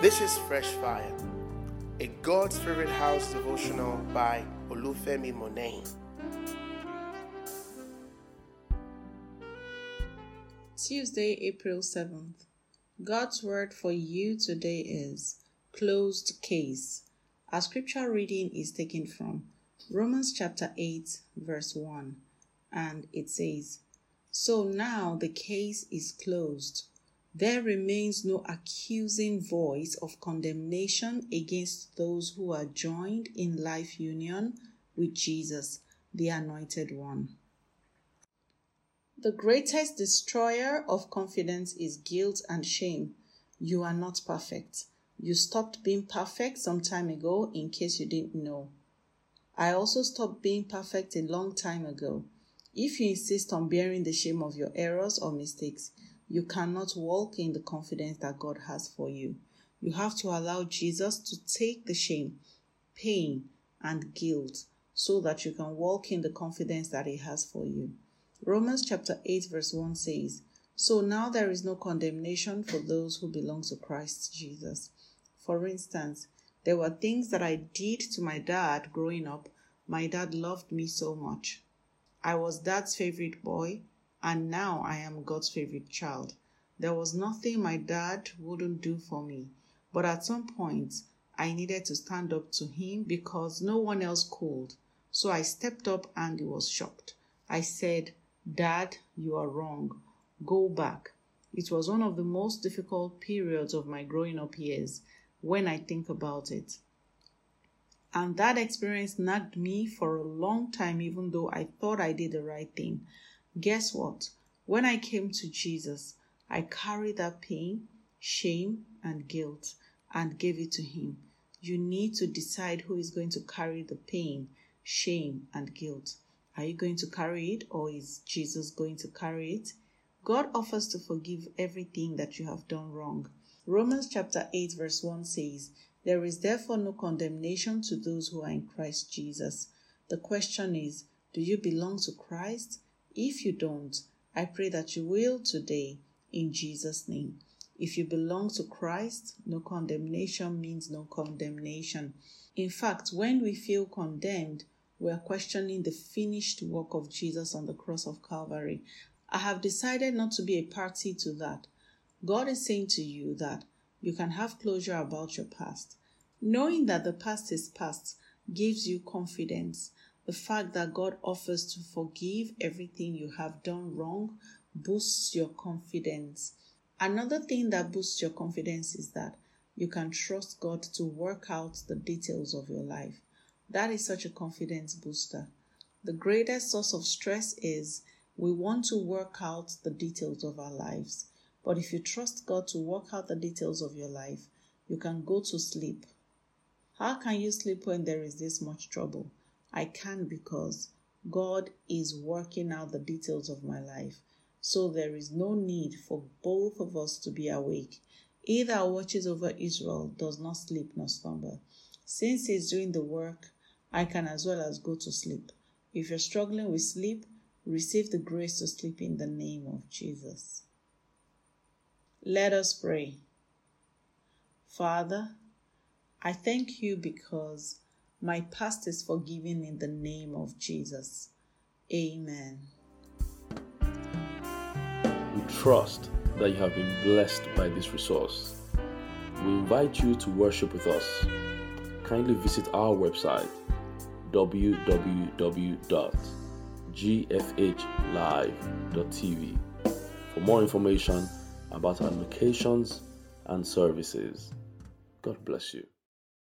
This is Fresh Fire, a God's Favorite House devotional by Olufemi Monet. Tuesday, April 7th. God's word for you today is closed case. Our scripture reading is taken from Romans chapter 8, verse 1, and it says, "So now the case is closed. There remains no accusing voice of condemnation against those who are joined in life union with Jesus, the Anointed One." The greatest destroyer of confidence is guilt and shame. You are not perfect. You stopped being perfect some time ago, in case you didn't know. I also stopped being perfect a long time ago. If you insist on bearing the shame of your errors or mistakes, you cannot walk in the confidence that God has for you. You have to allow Jesus to take the shame, pain, and guilt so that you can walk in the confidence that He has for you. Romans chapter 8 verse 1 says, "So now there is no condemnation for those who belong to Christ Jesus." For instance, there were things that I did to my dad growing up. My dad loved me so much. I was Dad's favorite boy, and now I am God's favorite child. There was nothing my dad wouldn't do for me, but at some point, I needed to stand up to him because no one else could. So I stepped up and he was shocked. I said, "Dad, you are wrong. Go back." It was one of the most difficult periods of my growing up years when I think about it. And that experience nagged me for a long time, even though I thought I did the right thing. Guess what? When I came to Jesus, I carried that pain, shame, and guilt and gave it to Him. You need to decide who is going to carry the pain, shame, and guilt. Are you going to carry it, or is Jesus going to carry it? God offers to forgive everything that you have done wrong. Romans chapter 8 verse 1 says, "There is therefore no condemnation to those who are in Christ Jesus." The question is, do you belong to Christ? If you don't, I pray that you will today, in Jesus' name. If you belong to Christ, no condemnation means no condemnation. In fact, when we feel condemned, we are questioning the finished work of Jesus on the cross of Calvary. I have decided not to be a party to that. God is saying to you that you can have closure about your past. Knowing that the past is past gives you confidence. The fact that God offers to forgive everything you have done wrong boosts your confidence. Another thing that boosts your confidence is that you can trust God to work out the details of your life. That is such a confidence booster. The greatest source of stress is we want to work out the details of our lives. But if you trust God to work out the details of your life, you can go to sleep. How can you sleep when there is this much trouble? I can, because God is working out the details of my life. So there is no need for both of us to be awake. He that watches over Israel does not sleep nor slumber. Since He's doing the work, I can as well as go to sleep. If you're struggling with sleep, receive the grace to sleep in the name of Jesus. Let us pray. Father, I thank You because my past is forgiven in the name of Jesus. Amen. We trust that you have been blessed by this resource. We invite you to worship with us. Kindly visit our website www.gfhlive.tv for more information about our locations and services. God bless you.